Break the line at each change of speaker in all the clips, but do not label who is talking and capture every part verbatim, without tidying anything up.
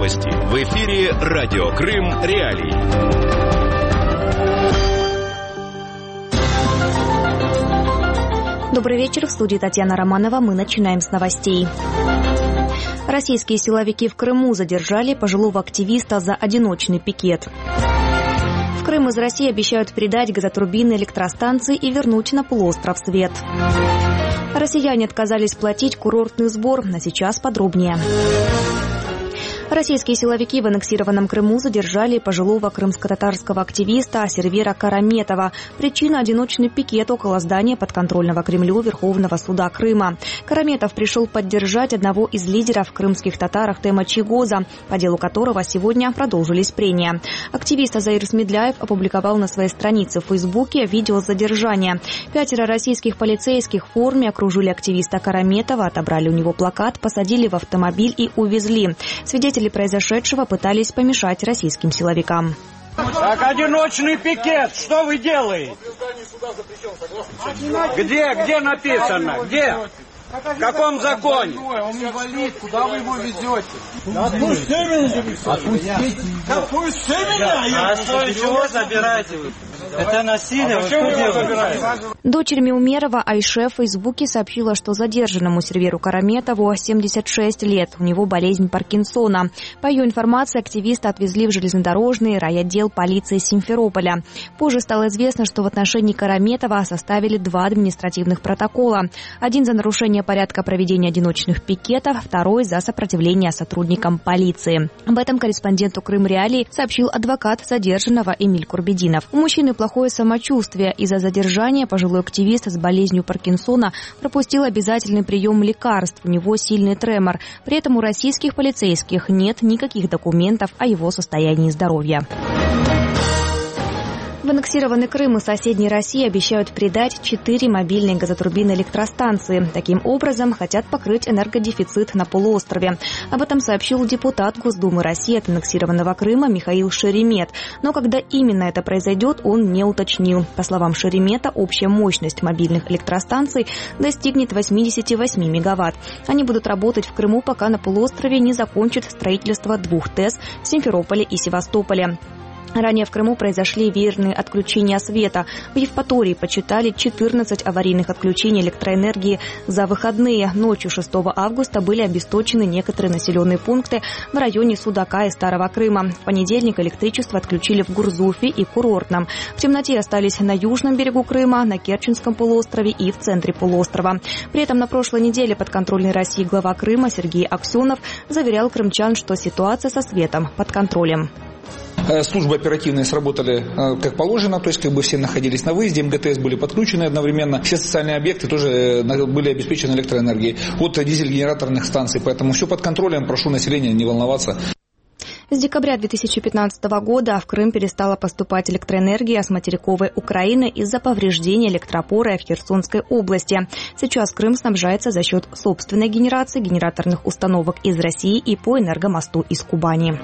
новости. В эфире Радио Крым Реалии.
Добрый вечер. В студии Татьяна Романова. Мы начинаем с новостей. Российские силовики в Крыму задержали пожилого активиста за одиночный пикет. В Крым из России обещают передать газотурбины электростанции и вернуть на полуостров свет. Россияне отказались платить курортный сбор, а сейчас подробнее. Российские силовики в аннексированном Крыму задержали пожилого крымско-татарского активиста Сервера Караметова. Причина – одиночный пикет около здания подконтрольного Кремлю Верховного суда Крыма. Караметов пришел поддержать одного из лидеров крымских татар Ахтема Чийгоза, по делу которого сегодня продолжились прения. Активист Азаир Смедляев опубликовал на своей странице в Фейсбуке видео задержания. Пятеро российских полицейских в форме окружили активиста Караметова, отобрали у него плакат, посадили в автомобиль и увезли. Свидетели произошедшего пытались помешать российским силовикам.
Так, одиночный пикет, что вы делаете? Где, где написано? Где? В каком законе?
Он инвалид, куда вы его везете?
Отпусти меня! Отпусти меня!
А что, чего забираете вы? Это насилие, вы что делаете?
Дочерь Меумерова Айше в Фейсбуке сообщила, что задержанному Серверу Караметову семьдесят шесть лет, у него болезнь Паркинсона. По ее информации, активиста отвезли в железнодорожный райотдел полиции Симферополя. Позже стало известно, что в отношении Караметова составили два административных протокола. Один за нарушение порядка проведения одиночных пикетов, второй за сопротивление сотрудникам полиции. Об этом корреспонденту Крым Реалии сообщил адвокат задержанного Эмиль Курбединов. У мужчины плохое самочувствие. Из-за задержания пожилой активист с болезнью Паркинсона пропустил обязательный прием лекарств. У него сильный тремор. При этом у российских полицейских нет никаких документов о его состоянии здоровья. В аннексированный Крым и соседней России обещают передать четыре мобильные газотурбины электростанции. Таким образом, хотят покрыть энергодефицит на полуострове. Об этом сообщил депутат Госдумы России от аннексированного Крыма Михаил Шеремет. Но когда именно это произойдет, он не уточнил. По словам Шеремета, общая мощность мобильных электростанций достигнет восемьдесят восемь мегаватт. Они будут работать в Крыму, пока на полуострове не закончат строительство двух ТЭС в Симферополе и Севастополе. Ранее в Крыму произошли веерные отключения света. В Евпатории подсчитали четырнадцать аварийных отключений электроэнергии за выходные. Ночью шестого августа были обесточены некоторые населенные пункты в районе Судака и Старого Крыма. В понедельник электричество отключили в Гурзуфе и Курортном. В темноте остались на южном берегу Крыма, на Керченском полуострове и в центре полуострова. При этом на прошлой неделе подконтрольный России глава Крыма Сергей Аксенов заверял крымчан, что ситуация со светом под контролем.
Службы оперативные сработали как положено, то есть как бы все находились на выезде, МГТС были подключены одновременно, все социальные объекты тоже были обеспечены электроэнергией от дизель-генераторных станций, поэтому все под контролем, прошу населения не волноваться.
С декабря две тысячи пятнадцатого года в Крым перестала поступать электроэнергия с материковой Украины из-за повреждения электропоры в Херсонской области. Сейчас Крым снабжается за счет собственной генерации генераторных установок из России и по энергомосту из Кубани.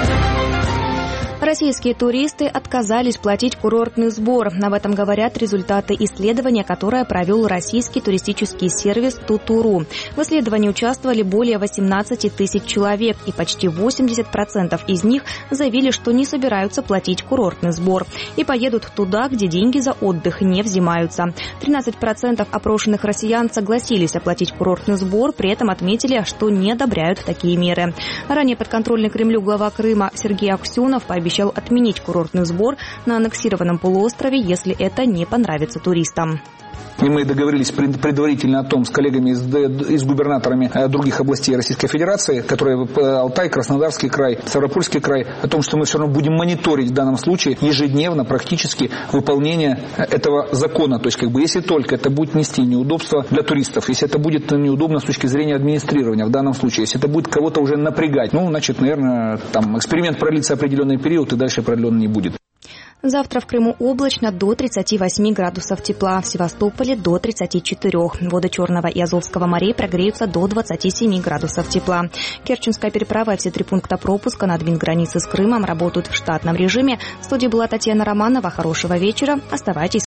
Российские туристы отказались платить курортный сбор. Об этом говорят результаты исследования, которое провел российский туристический сервис Тутуру. В исследовании участвовали более восемнадцати тысяч человек, и почти восемьдесят процентов из них заявили, что не собираются платить курортный сбор и поедут туда, где деньги за отдых не взимаются. тринадцать процентов опрошенных россиян согласились оплатить курортный сбор, при этом отметили, что не одобряют такие меры. Ранее подконтрольный Кремлю глава Крыма Сергей Аксенов пообещал отменить курортный сбор на аннексированном полуострове, если это не понравится туристам.
И мы договорились предварительно о том с коллегами и с губернаторами других областей Российской Федерации, которые Алтай, Краснодарский край, Ставропольский край, о том, что мы все равно будем мониторить в данном случае ежедневно практически выполнение этого закона. То есть, как бы, если только это будет нести неудобства для туристов, если это будет неудобно с точки зрения администрирования в данном случае, если это будет кого-то уже напрягать, ну, значит, наверное, там эксперимент продлится определенный период и дальше продлен не будет.
Завтра в Крыму облачно до тридцати восьми градусов тепла, в Севастополе до тридцати четырёх. Воды Черного и Азовского морей прогреются до двадцати семи градусов тепла. Керченская переправа и все три пункта пропуска на админгранице с Крымом работают в штатном режиме. В студии была Татьяна Романова. Хорошего вечера. Оставайтесь